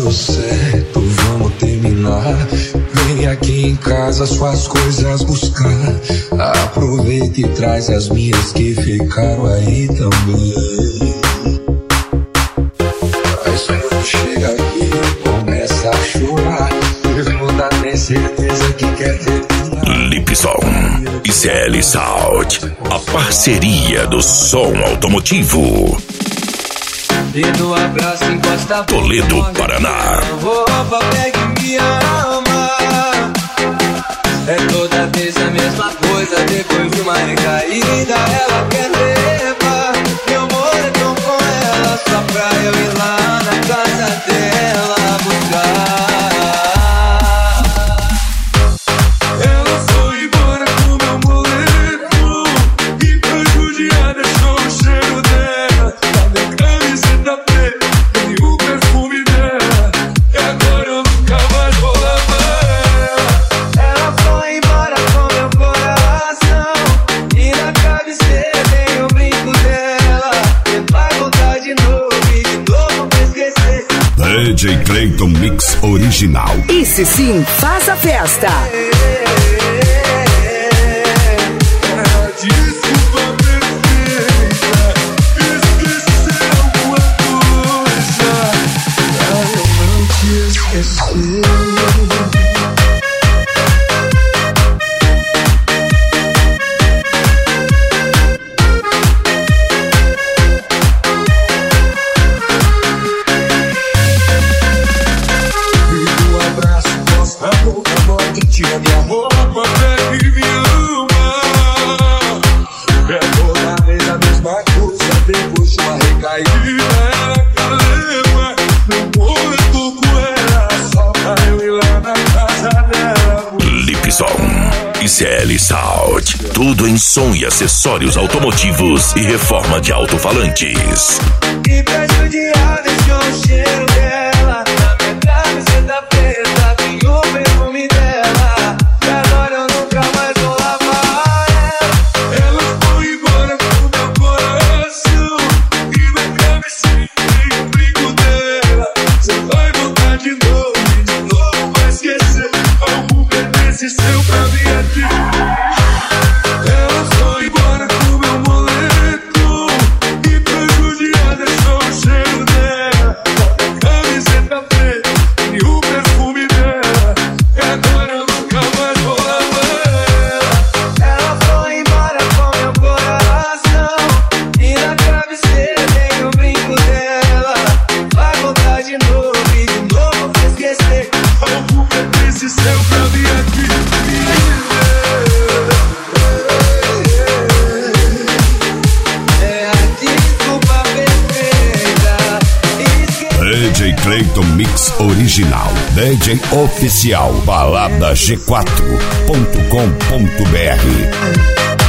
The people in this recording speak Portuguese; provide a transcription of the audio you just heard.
dando certo, vamos terminar. Vem aqui em casa suas coisas buscar. Aproveita e traz as minhas que ficaram aí também. Mas quando chega aqui, começa a chorar. Mesmo da ter certeza que quer terminar. Lipson e CL Sound, a parceria do som automotivo. Dedo, abraço, encosta Toledo, Paraná. Roupa, pega e me ama. É toda vez a mesma coisa. Depois de uma recaída, ela quer levar meu moletom com ela, só pra eu ir lá na casa dela buscar. Ela foi embora com meu moletom e pra judiar deixou o cheiro dela na minha camiseta preta e o perfume dela. E agora eu nunca mais vou lavar ela. Ela foi embora com meu coração e na cabeceira tem o brinco dela. E vai voltar de novo e de novo pra esquecer. DJ Clayton Mix Original. Esse sim faz a festa. Desculpa perfeita, esquecer alguma coisa pra eu não te esquecer. Tira minha roupa, pega e me ama. É toda vez a mesma coisa. Depois de uma recaída, ela quer levar meu moletom com ela, só pra eu ir lá na casa dela. Lipson e CL Sound, tudo em som e acessórios automotivos e reforma de alto-falantes. E pra judiar deixou o cheiro dela na minha camiseta preta, tem o perfume dela. E agora eu nunca mais vou lavar ela. Ela foi embora com meu coração e na cabeceira tem o brinco dela. Você vai voltar de novo e de novo vai esquecer algum pertence seu pra mim aqui. Ela foi embora com meu moletom e pra judiar deixou o cheiro dela na camiseta preta e o perfume dela. E agora eu nunca mais vou lavar ela. Ela foi embora com meu coração e na cabeceira tem o brinco dela. Vai voltar de novo e de novo pra esquecer algum pertence seu pra mim aqui. DJ Clayton Mix Original. DJ Oficial. Balada G4.com.br.